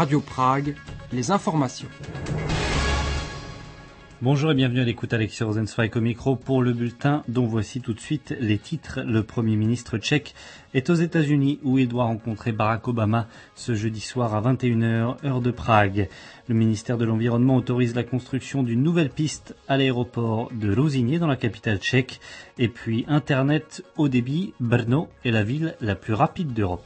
Radio Prague, les informations. Bonjour et bienvenue à l'écoute, Alexis Rosenzweig au micro pour le bulletin dont voici tout de suite les titres. Le Premier ministre tchèque est aux États-Unis où il doit rencontrer Barack Obama ce jeudi soir à 21h, heure de Prague. Le ministère de l'Environnement autorise la construction d'une nouvelle piste à l'aéroport de Rouzinier dans la capitale tchèque. Et puis Internet haut débit, Brno est la ville la plus rapide d'Europe.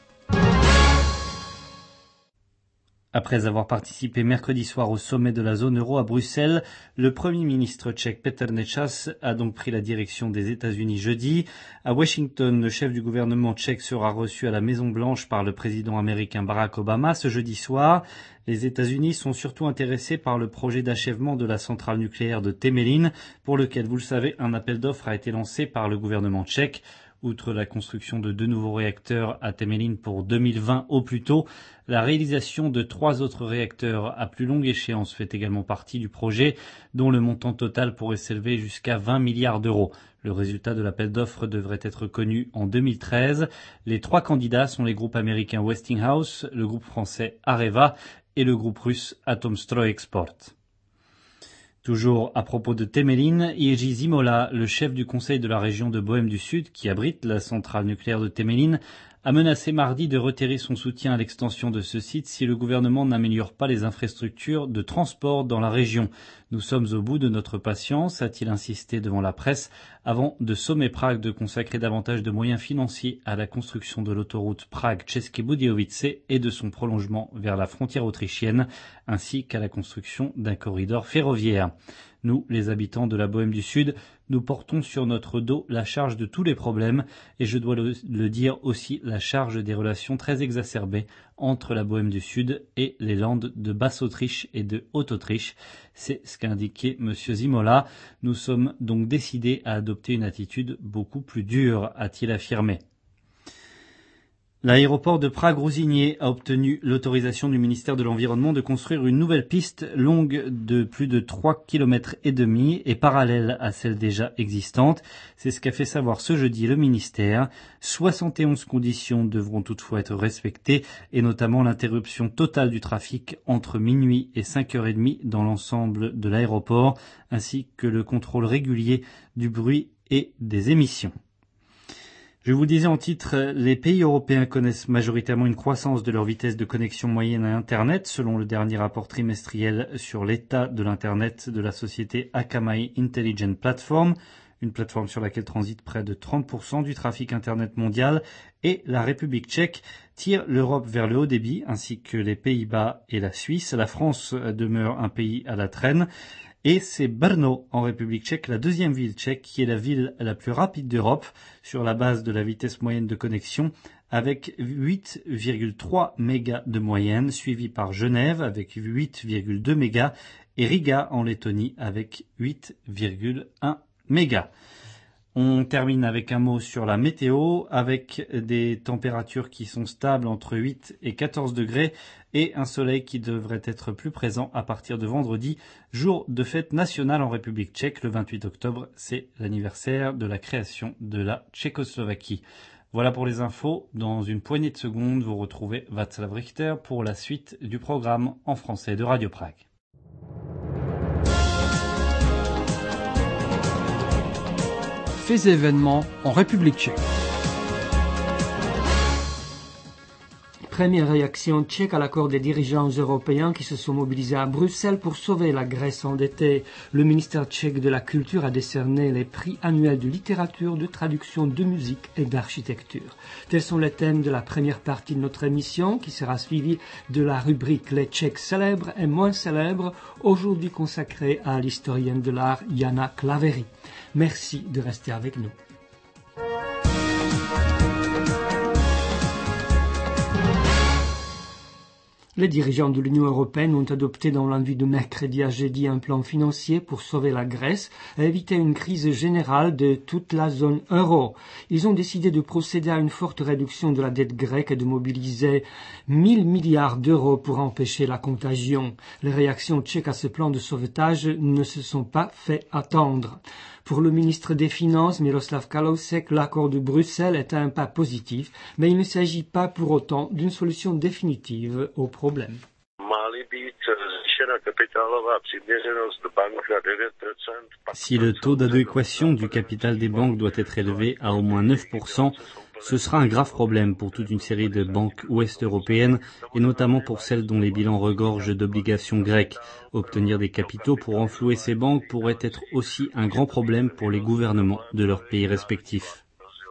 Après avoir participé mercredi soir au sommet de la zone euro à Bruxelles, le Premier ministre tchèque Petr Nečas a donc pris la direction des États-Unis jeudi. À Washington, le chef du gouvernement tchèque sera reçu à la Maison-Blanche par le président américain Barack Obama ce jeudi soir. Les États-Unis sont surtout intéressés par le projet d'achèvement de la centrale nucléaire de Temelín, pour lequel, vous le savez, un appel d'offres a été lancé par le gouvernement tchèque. Outre la construction de 2 nouveaux réacteurs à Temelín pour 2020 au plus tôt, la réalisation de 3 autres réacteurs à plus longue échéance fait également partie du projet, dont le montant total pourrait s'élever jusqu'à 20 milliards d'euros. Le résultat de l'appel d'offres devrait être connu en 2013. Les 3 candidats sont les groupes américains Westinghouse, le groupe français Areva et le groupe russe Atomstroyexport. Toujours à propos de Temelín, Jiří Zimola, le chef du conseil de la région de Bohême du Sud, qui abrite la centrale nucléaire de Temelín, a menacé mardi de retirer son soutien à l'extension de ce site si le gouvernement n'améliore pas les infrastructures de transport dans la région. Nous sommes au bout de notre patience, a-t-il insisté devant la presse, avant de sommer Prague de consacrer davantage de moyens financiers à la construction de l'autoroute Prague-České Budějovice et de son prolongement vers la frontière autrichienne, ainsi qu'à la construction d'un corridor ferroviaire. Nous, les habitants de la Bohême du Sud, nous portons sur notre dos la charge de tous les problèmes et je dois le dire aussi la charge des relations très exacerbées entre la Bohême du Sud et les Landes de Basse-Autriche et de Haute-Autriche. C'est ce qu'a indiqué M. Zimola. Nous sommes donc décidés à adopter une attitude beaucoup plus dure, a-t-il affirmé. L'aéroport de Prague-Rouzinier a obtenu l'autorisation du ministère de l'Environnement de construire une nouvelle piste longue de plus de 3,5 km et parallèle à celle déjà existante. C'est ce qu'a fait savoir ce jeudi le ministère. 71 conditions devront toutefois être respectées et notamment l'interruption totale du trafic entre minuit et 5h30 dans l'ensemble de l'aéroport ainsi que le contrôle régulier du bruit et des émissions. Je vous disais en titre, les pays européens connaissent majoritairement une croissance de leur vitesse de connexion moyenne à Internet, selon le dernier rapport trimestriel sur l'état de l'Internet de la société Akamai Intelligent Platform, une plateforme sur laquelle transite près de 30% du trafic Internet mondial, et la République tchèque tire l'Europe vers le haut débit, ainsi que les Pays-Bas et la Suisse. La France demeure un pays à la traîne. Et c'est Brno, en République tchèque, la deuxième ville tchèque, qui est la ville la plus rapide d'Europe, sur la base de la vitesse moyenne de connexion, avec 8,3 mégas de moyenne, suivi par Genève avec 8,2 mégas, et Riga en Lettonie avec 8,1 mégas. On termine avec un mot sur la météo, avec des températures qui sont stables entre 8 et 14 degrés et un soleil qui devrait être plus présent à partir de vendredi, jour de fête nationale en République tchèque. Le 28 octobre, c'est l'anniversaire de la création de la Tchécoslovaquie. Voilà pour les infos. Dans une poignée de secondes, vous retrouvez Václav Richter pour la suite du programme en français de Radio Prague. Faits et événements en République tchèque. Première réaction tchèque à l'accord des dirigeants européens qui se sont mobilisés à Bruxelles pour sauver la Grèce endettée. Le ministère tchèque de la Culture a décerné les prix annuels de littérature, de traduction, de musique et d'architecture. Tels sont les thèmes de la première partie de notre émission qui sera suivie de la rubrique Les Tchèques célèbres et moins célèbres, aujourd'hui consacrée à l'historienne de l'art Jana Klaveri. Merci de rester avec nous. Les dirigeants de l'Union européenne ont adopté dans la nuit de mercredi à jeudi un plan financier pour sauver la Grèce et éviter une crise générale de toute la zone euro. Ils ont décidé de procéder à une forte réduction de la dette grecque et de mobiliser 1 000 milliards d'euros pour empêcher la contagion. Les réactions tchèques à ce plan de sauvetage ne se sont pas fait attendre. Pour le ministre des Finances, Miroslav Kalousek, l'accord de Bruxelles est un pas positif, mais il ne s'agit pas pour autant d'une solution définitive au problème. Si le taux d'adéquation du capital des banques doit être élevé à au moins 9%, ce sera un grave problème pour toute une série de banques ouest-européennes et notamment pour celles dont les bilans regorgent d'obligations grecques. Obtenir des capitaux pour renflouer ces banques pourrait être aussi un grand problème pour les gouvernements de leurs pays respectifs.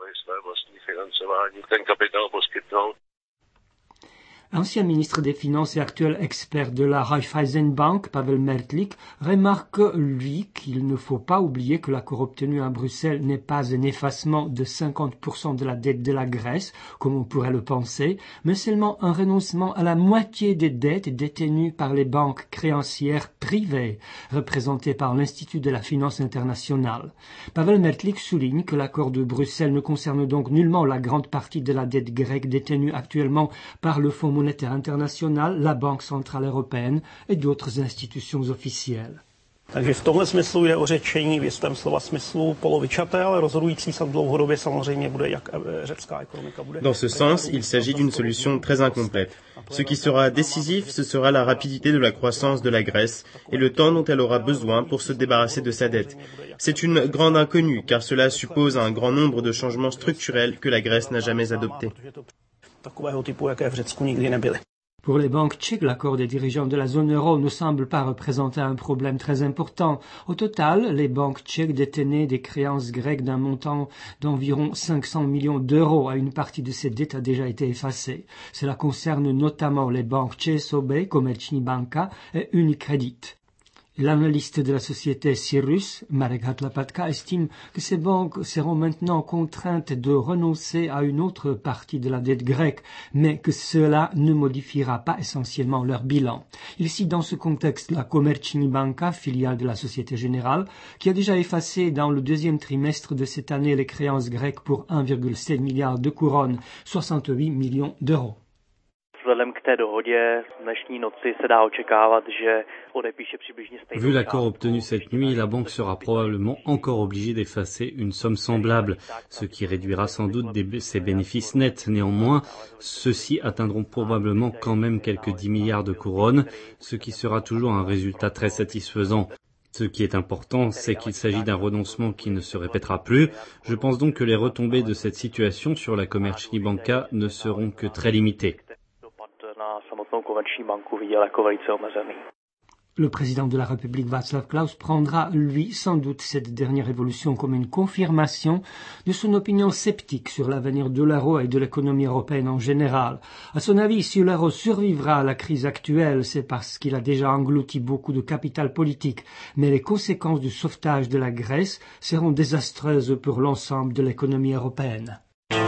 Ancien ministre des Finances et actuel expert de la Raiffeisenbank, Pavel Mertlik, remarque, lui, qu'il ne faut pas oublier que l'accord obtenu à Bruxelles n'est pas un effacement de 50% de la dette de la Grèce, comme on pourrait le penser, mais seulement un renoncement à la moitié des dettes détenues par les banques créancières privées, représentées par l'Institut de la Finance internationale. Pavel Mertlik souligne que l'accord de Bruxelles ne concerne donc nullement la grande partie de la dette grecque détenue actuellement par le Fonds monétaire international, la Banque centrale européenne et d'autres institutions officielles. Takže v tomhle smyslu jde o řečení v jistém slova smyslu polovičaté, ale rozhodující dlouhodobě samozřejmě bude, jak řecká ekonomika bude. Dans ce sens, il s'agit d'une solution très incomplète. Ce qui sera décisif, ce sera la rapidité de la croissance de la Grèce et le temps dont elle aura besoin pour se débarrasser de sa dette. C'est une grande inconnue, car cela suppose un grand nombre de changements structurels que la Grèce n'a jamais adoptés. Pour les banques tchèques, l'accord des dirigeants de la zone euro ne semble pas représenter un problème très important. Au total, les banques tchèques détenaient des créances grecques d'un montant d'environ 500 millions d'euros. À une partie de ces dettes a déjà été effacée. Cela concerne notamment les banques ČSOB, Komerční banka et Unicredit. L'analyste de la société Cyrus, Marek Hatlapatka, estime que ces banques seront maintenant contraintes de renoncer à une autre partie de la dette grecque, mais que cela ne modifiera pas essentiellement leur bilan. Il cite dans ce contexte la Komerční banka, filiale de la Société Générale, qui a déjà effacé dans le deuxième trimestre de cette année les créances grecques pour 1,7 milliard de couronnes, 68 millions d'euros. Vu l'accord obtenu cette nuit, la banque sera probablement encore obligée d'effacer une somme semblable, ce qui réduira sans doute ses bénéfices nets. Néanmoins, ceux-ci atteindront probablement quand même quelques 10 milliards de couronnes, ce qui sera toujours un résultat très satisfaisant. Ce qui est important, c'est qu'il s'agit d'un renoncement qui ne se répétera plus. Je pense donc que les retombées de cette situation sur la Komerční banka ne seront que très limitées. Le président de la République Václav Klaus prendra, lui, sans doute cette dernière évolution comme une confirmation de son opinion sceptique sur l'avenir de l'euro et de l'économie européenne en général. À son avis, si l'euro survivra à la crise actuelle, c'est parce qu'il a déjà englouti beaucoup de capital politique, mais les conséquences du sauvetage de la Grèce seront désastreuses pour l'ensemble de l'économie européenne.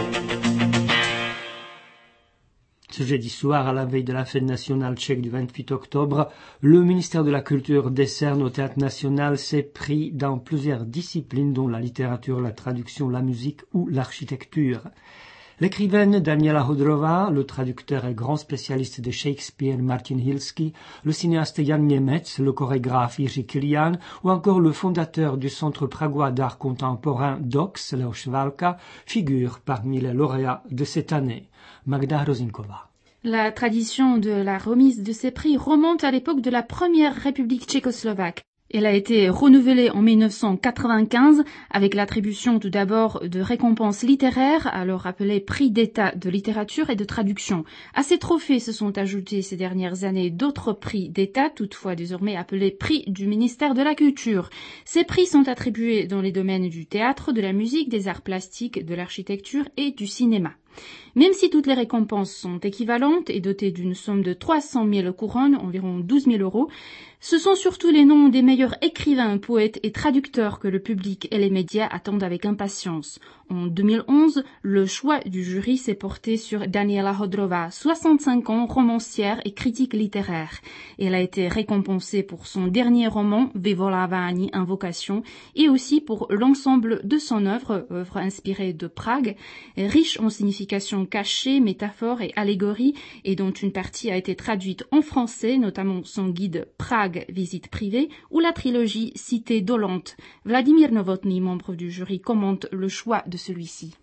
Ce jeudi soir, à la veille de la fête nationale tchèque du 28 octobre, le ministère de la Culture décerne au Théâtre national ses prix dans plusieurs disciplines dont la littérature, la traduction, la musique ou l'architecture. L'écrivaine Daniela Hodrova, le traducteur et grand spécialiste de Shakespeare Martin Hilsky, le cinéaste Jan Němec, le chorégraphe Jiří Kylián ou encore le fondateur du Centre pragois d'art contemporain DOX, Leoš Válka, figurent parmi les lauréats de cette année. Magda Hrozinkova. La tradition de la remise de ces prix remonte à l'époque de la première République tchécoslovaque. Elle a été renouvelée en 1995 avec l'attribution tout d'abord de récompenses littéraires, alors appelées prix d'État de littérature et de traduction. À ces trophées se sont ajoutés ces dernières années d'autres prix d'État, toutefois désormais appelés prix du ministère de la Culture. Ces prix sont attribués dans les domaines du théâtre, de la musique, des arts plastiques, de l'architecture et du cinéma. Même si toutes les récompenses sont équivalentes et dotées d'une somme de 300 000 couronnes, environ 12 000 euros, ce sont surtout les noms des meilleurs écrivains, poètes et traducteurs que le public et les médias attendent avec impatience. En 2011, le choix du jury s'est porté sur Daniela Hodrova, 65 ans, romancière et critique littéraire. Elle a été récompensée pour son dernier roman, Vyvolávání invocation, et aussi pour l'ensemble de son œuvre inspirée de Prague, riche en signification significations cachées, métaphores et allégories, et dont une partie a été traduite en français, notamment son guide Prague, visite privée, ou la trilogie Cité dolente. Vladimír Novotný, membre du jury, commente le choix de celui-ci.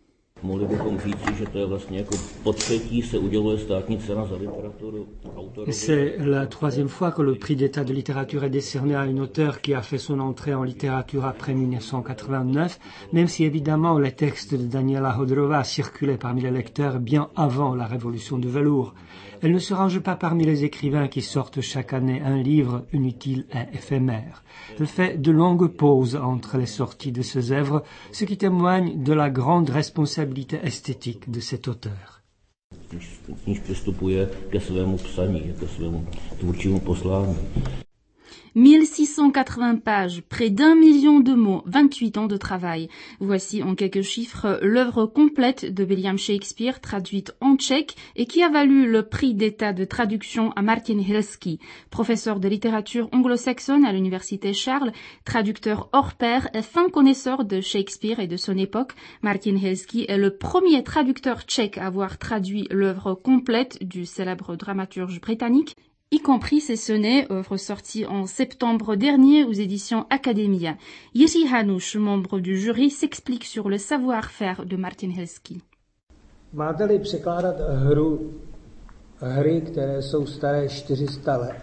C'est la troisième fois que le prix d'État de littérature est décerné à une auteure qui a fait son entrée en littérature après 1989, même si évidemment les textes de Daniela Hodrova circulaient parmi les lecteurs bien avant la révolution de velours. Elle ne se range pas parmi les écrivains qui sortent chaque année un livre inutile et éphémère. Elle fait de longues pauses entre les sorties de ses œuvres, ce qui témoigne de la grande responsabilité esthétique de cet auteur. Kníž přistupuje ke svému psaní, ke svému tvůrčímu poslání. 1680 pages, près d'1 million de mots, 28 ans de travail. Voici en quelques chiffres l'œuvre complète de William Shakespeare traduite en tchèque et qui a valu le prix d'État de traduction à Martin Hilsky, professeur de littérature anglo-saxonne à l'université Charles, traducteur hors pair et fin connaisseur de Shakespeare et de son époque. Martin Hilsky est le premier traducteur tchèque à avoir traduit l'œuvre complète du célèbre dramaturge britannique, y compris ses sonnets, œuvre sortie en septembre dernier aux éditions Academia. Jiří Hanuš, membre du jury, s'explique sur le savoir-faire de Martin Hilsky. Máte-li překládat hry, které jsou staré 400 let,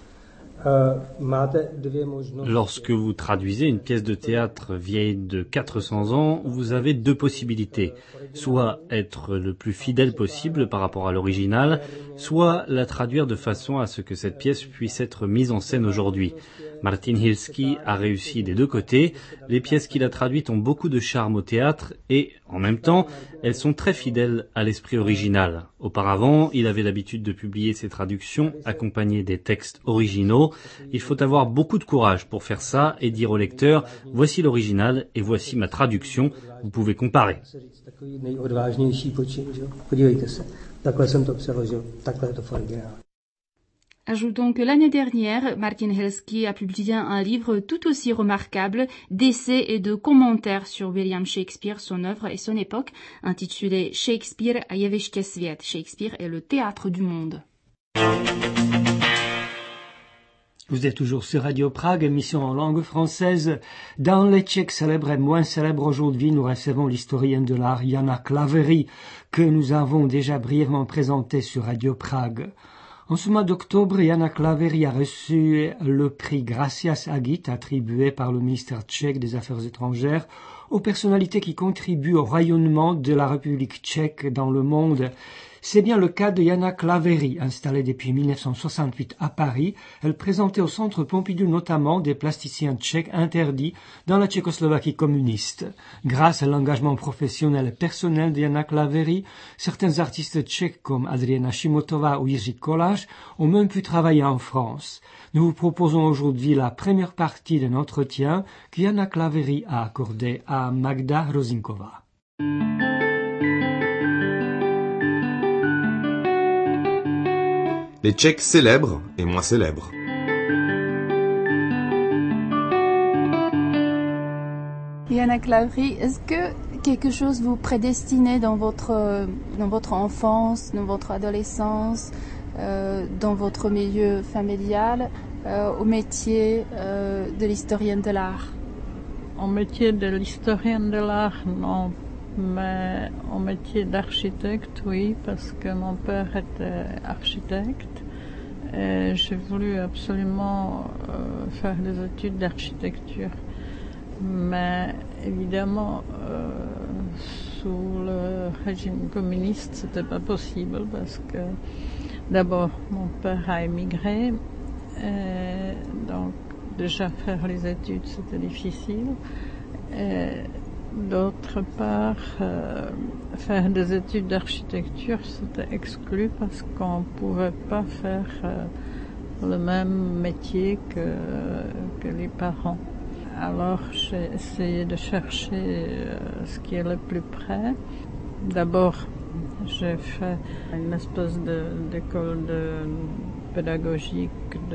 Lorsque vous traduisez une pièce de théâtre vieille de 400 ans, vous avez deux possibilités. Soit être le plus fidèle possible par rapport à l'original, soit la traduire de façon à ce que cette pièce puisse être mise en scène aujourd'hui. Martin Hilsky a réussi des deux côtés. Les pièces qu'il a traduites ont beaucoup de charme au théâtre et, en même temps, elles sont très fidèles à l'esprit original. Auparavant, il avait l'habitude de publier ses traductions accompagnées des textes originaux. Il faut avoir beaucoup de courage pour faire ça et dire au lecteur « Voici l'original et voici ma traduction, vous pouvez comparer ». Ajoutons que l'année dernière, Martin Hilsky a publié un livre tout aussi remarquable d'essais et de commentaires sur William Shakespeare, son œuvre et son époque, intitulé Shakespeare a jeviště svět. Shakespeare est le théâtre du monde. Vous êtes toujours sur Radio Prague, émission en langue française. Dans les Tchèques célèbres et moins célèbres aujourd'hui, nous recevons l'historienne de l'art Jana Klaveri, que nous avons déjà brièvement présenté sur Radio Prague. En ce mois d'octobre, Jana Klaveri a reçu le prix Gracias Agit, attribué par le ministère tchèque des Affaires étrangères aux personnalités qui contribuent au rayonnement de la République tchèque dans le monde. C'est bien le cas de Jana Klaveri, installée depuis 1968 à Paris. Elle présentait au Centre Pompidou notamment des plasticiens tchèques interdits dans la Tchécoslovaquie communiste. Grâce à l'engagement professionnel et personnel de Jana Klaveri, certains artistes tchèques comme Adriana Šimotová ou Jiří Kolář ont même pu travailler en France. Nous vous proposons aujourd'hui la première partie d'un entretien que Jana Klaveri a accordé à Magda Hrozinková. Les Tchèques célèbres et moins célèbres. Jana Klaveri, est-ce que quelque chose vous prédestinait dans votre enfance, dans votre adolescence, dans votre milieu familial, au métier de l'historienne de l'art? Au métier de l'historienne de l'art, non. Mais au métier d'architecte, oui, parce que mon père était architecte et j'ai voulu absolument faire des études d'architecture. Mais évidemment, sous le régime communiste, c'était pas possible parce que d'abord mon père a émigré et donc déjà faire les études c'était difficile. Et d'autre part, faire des études d'architecture, c'était exclu parce qu'on ne pouvait pas faire le même métier que les parents. Alors j'ai essayé de chercher ce qui est le plus près. D'abord, j'ai fait une espèce d'école pédagogique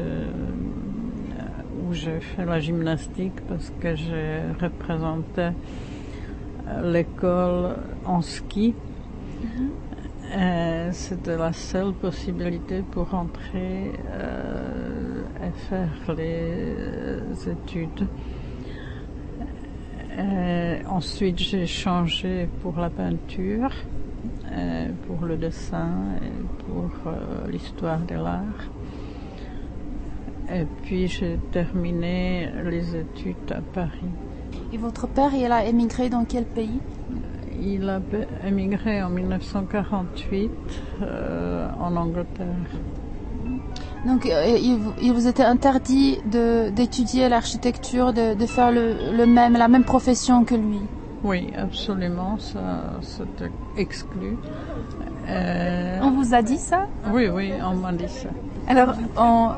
où j'ai fait la gymnastique parce que j'ai représenté l'école en ski C'était la seule possibilité pour entrer et faire les études. Ensuite, j'ai changé pour la peinture, pour le dessin et pour l'histoire de l'art. Et puis, j'ai terminé les études à Paris. Et votre père, il a émigré dans quel pays? Il a émigré en 1948 en Angleterre. Donc il vous était interdit d'étudier l'architecture, de faire la même profession que lui? Oui, absolument, ça c'était exclu. On vous a dit ça? Oui, on m'a dit ça. Alors en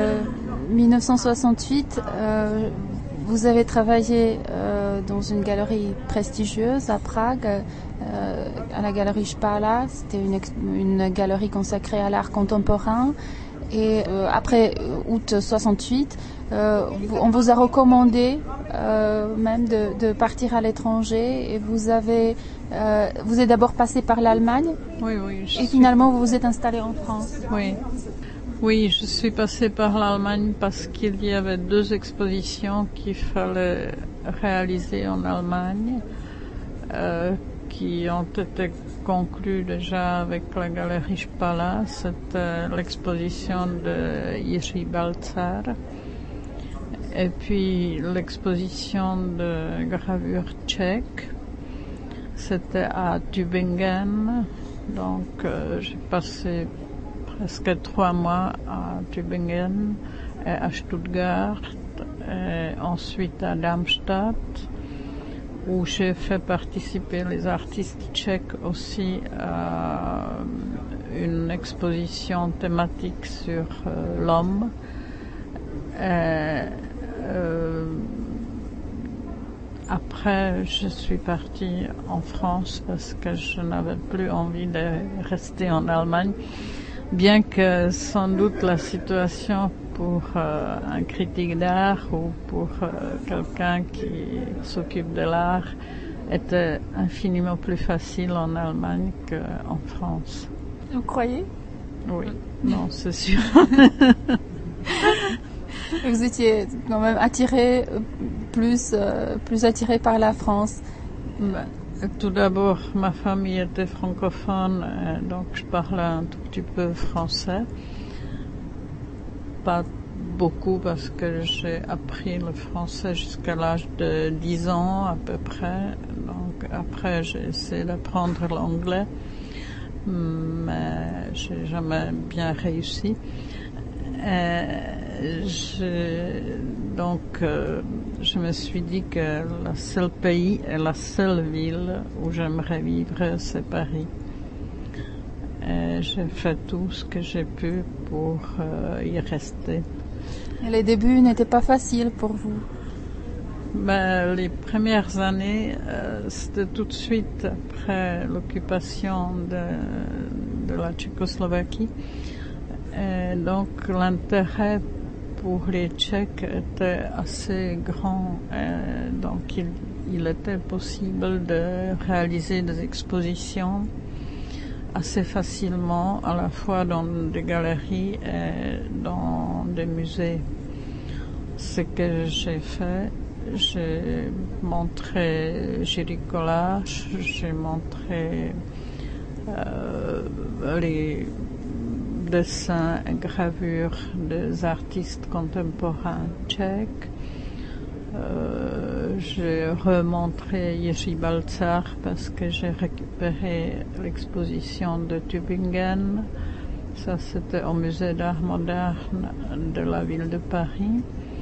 1968, vous avez travaillé dans une galerie prestigieuse à Prague, à la galerie Špala. C'était une galerie consacrée à l'art contemporain. Et après août 68, on vous a recommandé même de partir à l'étranger. Et vous êtes d'abord passé par l'Allemagne. Oui. Et finalement, vous vous êtes installé en France. Oui, je suis passée par l'Allemagne parce qu'il y avait 2 expositions qu'il fallait réaliser en Allemagne, qui ont été conclues déjà avec la galerie Špala. C'était l'exposition de Jiří Balcar et puis l'exposition de gravure tchèque. C'était à Tübingen, donc j'ai passé presque 3 mois à Tübingen et à Stuttgart et ensuite à Darmstadt, où j'ai fait participer les artistes tchèques aussi à une exposition thématique sur l'homme. Après, je suis partie en France parce que je n'avais plus envie de rester en Allemagne. Bien que sans doute la situation pour un critique d'art ou pour quelqu'un qui s'occupe de l'art était infiniment plus facile en Allemagne qu'en France. Vous croyez? Oui, non, c'est sûr. Vous étiez quand même plus attiré par la France. Tout d'abord, ma famille était francophone, donc je parlais un tout petit peu français. Pas beaucoup parce que j'ai appris le français jusqu'à l'âge de 10 ans à peu près. Donc après, j'ai essayé d'apprendre l'anglais, mais j'ai jamais bien réussi. Je me suis dit que le seul pays et la seule ville où j'aimerais vivre, c'est Paris. Et j'ai fait tout ce que j'ai pu pour y rester. Et les débuts n'étaient pas faciles pour vous? Les premières années, c'était tout de suite après l'occupation de la Tchécoslovaquie. Et donc l'intérêt pour les Tchèques était assez grand. Donc il était possible de réaliser des expositions assez facilement, à la fois dans des galeries et dans des musées. Ce que j'ai fait, j'ai montré Jiří Kolář, j'ai montré les dessins et gravures des artistes contemporains tchèques. J'ai remontré Jiří Balcar parce que j'ai récupéré l'exposition de Tübingen. Ça, c'était au musée d'art moderne de la ville de Paris.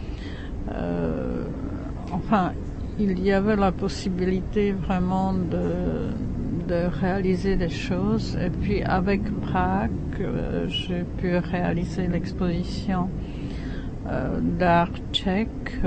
Il y avait la possibilité vraiment de réaliser des choses. Et puis avec Prague, j'ai pu réaliser l'exposition d'art tchèque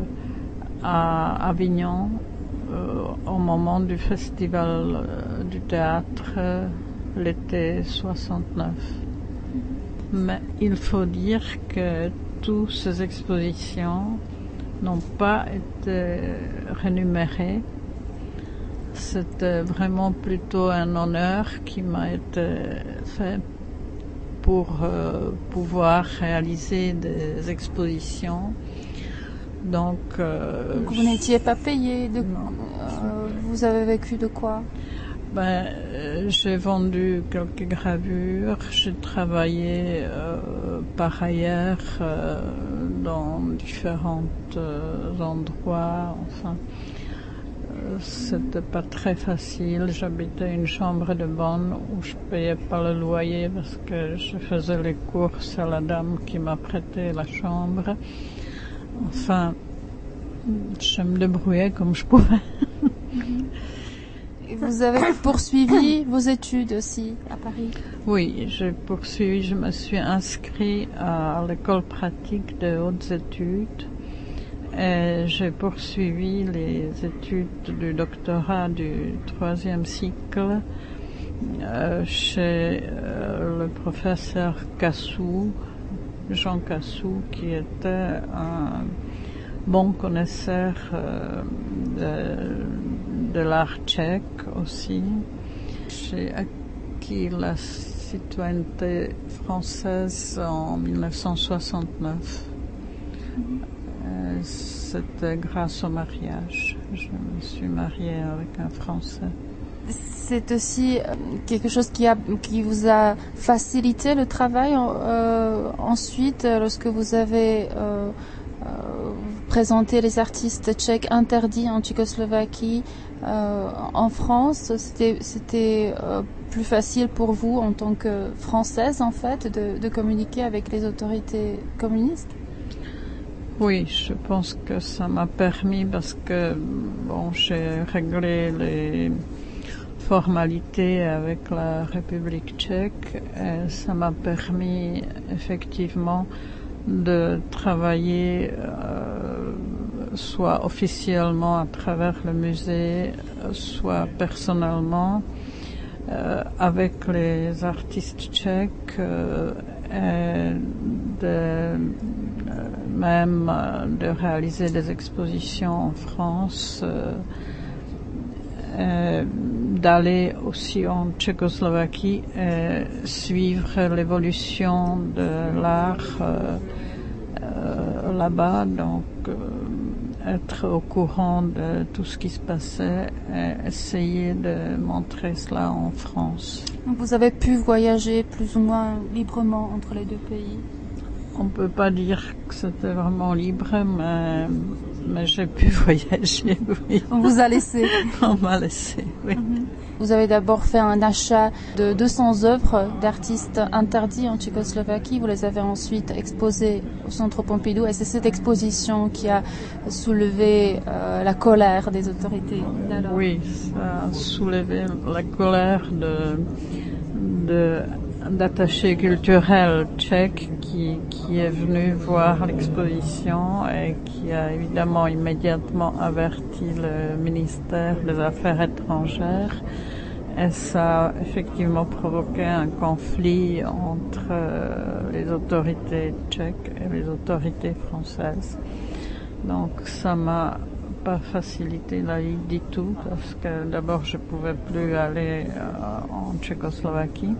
à Avignon au moment du festival du théâtre l'été 69. Mais il faut dire que toutes ces expositions n'ont pas été rémunérées. C'était vraiment plutôt un honneur qui m'a été fait pour pouvoir réaliser des expositions. Donc vous n'étiez pas payé vous avez vécu de quoi? J'ai vendu quelques gravures, j'ai travaillé par ailleurs dans différents endroits, enfin c'était pas très facile. J'habitais une chambre de bonne où je payais pas le loyer parce que je faisais les courses à la dame qui m'a prêté la chambre. Enfin, je me débrouillais comme je pouvais. Et vous avez poursuivi vos études aussi à Paris? Oui, j'ai poursuivi, je me suis inscrite à l'école pratique de hautes études et j'ai poursuivi les études du doctorat du 3e cycle chez le professeur Cassou, Jean Cassou, qui était un bon connaisseur de l'art tchèque aussi. J'ai acquis la citoyenneté française en 1969. C'était grâce au mariage. Je me suis mariée avec un Français. C'est aussi quelque chose qui vous a facilité le travail ensuite lorsque vous avez présenté les artistes tchèques interdits en Tchécoslovaquie en France. C'était plus facile pour vous en tant que Française en fait de communiquer avec les autorités communistes? Oui, je pense que ça m'a permis parce que j'ai réglé les formalités avec la République tchèque et ça m'a permis effectivement de travailler soit officiellement à travers le musée, soit personnellement avec les artistes tchèques et même de réaliser des expositions en France, d'aller aussi en Tchécoslovaquie et suivre l'évolution de l'art là-bas, donc être au courant de tout ce qui se passait et essayer de montrer cela en France. Donc vous avez pu voyager plus ou moins librement entre les deux pays? On ne peut pas dire que c'était vraiment libre, mais j'ai pu voyager, oui. On vous a laissé? On m'a laissé, oui. Vous avez d'abord fait un achat de 200 œuvres d'artistes interdits en Tchécoslovaquie. Vous les avez ensuite exposées au Centre Pompidou. Et c'est cette exposition qui a soulevé la colère des autorités d'alors. Oui, ça a soulevé la colère d'attachés culturels tchèques qui est venu voir l'exposition et qui a évidemment immédiatement averti le ministère des Affaires étrangères. Et ça a effectivement provoqué un conflit entre les autorités tchèques et les autorités françaises. Donc ça m'a pas facilité la vie du tout parce que d'abord je pouvais plus aller en Tchécoslovaquie.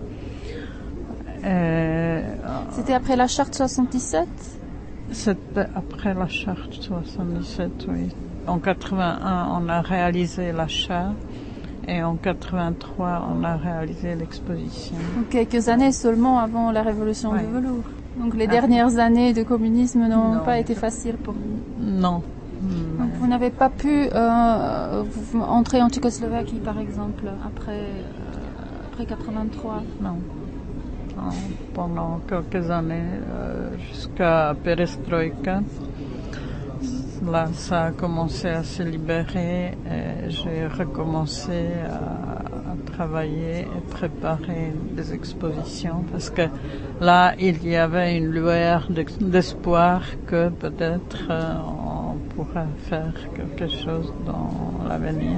C'était après la charte 77? C'était après la charte 77, oui. En 81, on a réalisé l'achat et en 83, on a réalisé l'exposition. Donc quelques années seulement avant la révolution du velours. Donc les dernières années de communisme n'ont pas été faciles pour vous? Non. Donc vous n'avez pas pu entrer en Tchécoslovaquie, par exemple, après 83? Non. Pendant quelques années, jusqu'à Perestroïka. Là, ça a commencé à se libérer et j'ai recommencé à travailler et préparer des expositions parce que là, il y avait une lueur d'espoir que peut-être on pourrait faire quelque chose dans l'avenir.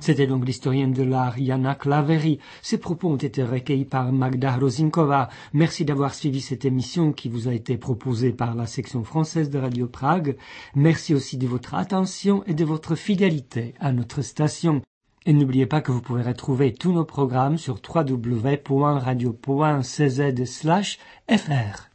C'était donc l'historienne de l'art Jana Klaveri. Ses propos ont été recueillis par Magda Hrozinkova. Merci d'avoir suivi cette émission qui vous a été proposée par la section française de Radio Prague. Merci aussi de votre attention et de votre fidélité à notre station. Et n'oubliez pas que vous pouvez retrouver tous nos programmes sur www.radio.cz/fr.